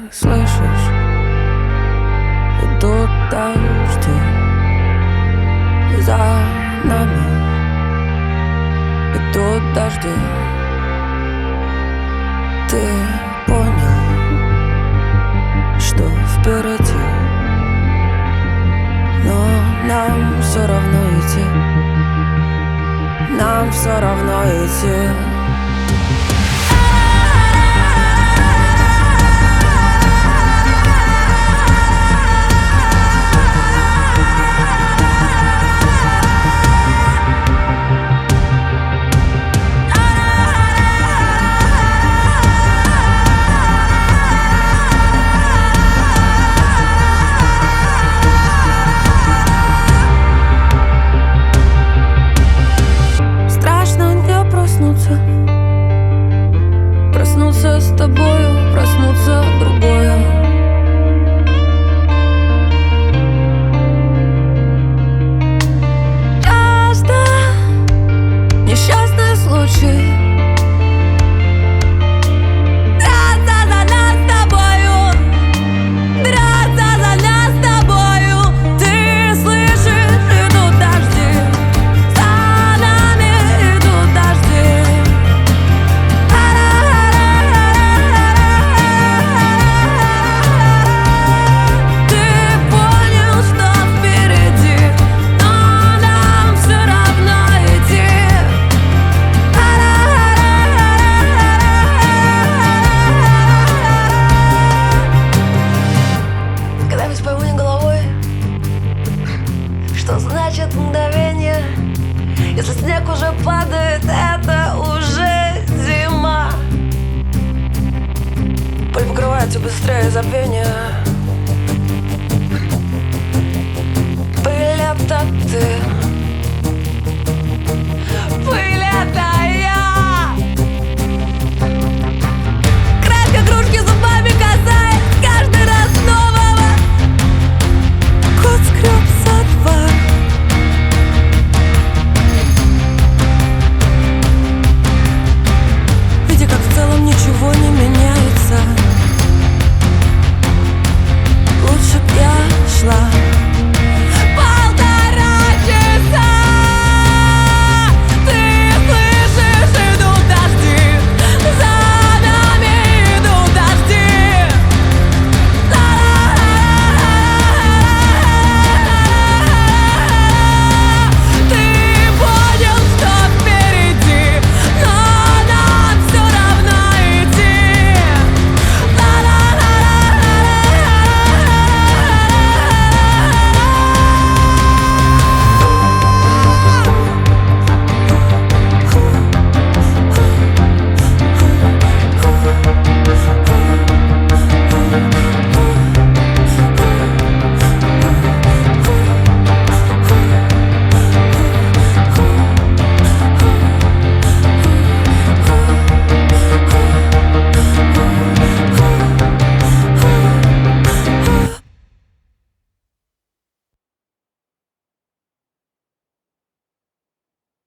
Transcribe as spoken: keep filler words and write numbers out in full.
слышишь, идут дожди, и за нами идут дожди. Ты понял, что впереди, но нам все равно идти, нам все равно идти. Проснуться с тобою, проснуться другое. Часто несчастный случай. Драться за нас с тобою, драться за нас с тобою. Ты слышишь, идут дожди, за нами идут дожди. Что значит мгновение? Если снег уже падает, это уже зима. Пыль покрывается быстрее забвения. Пыль — это ты.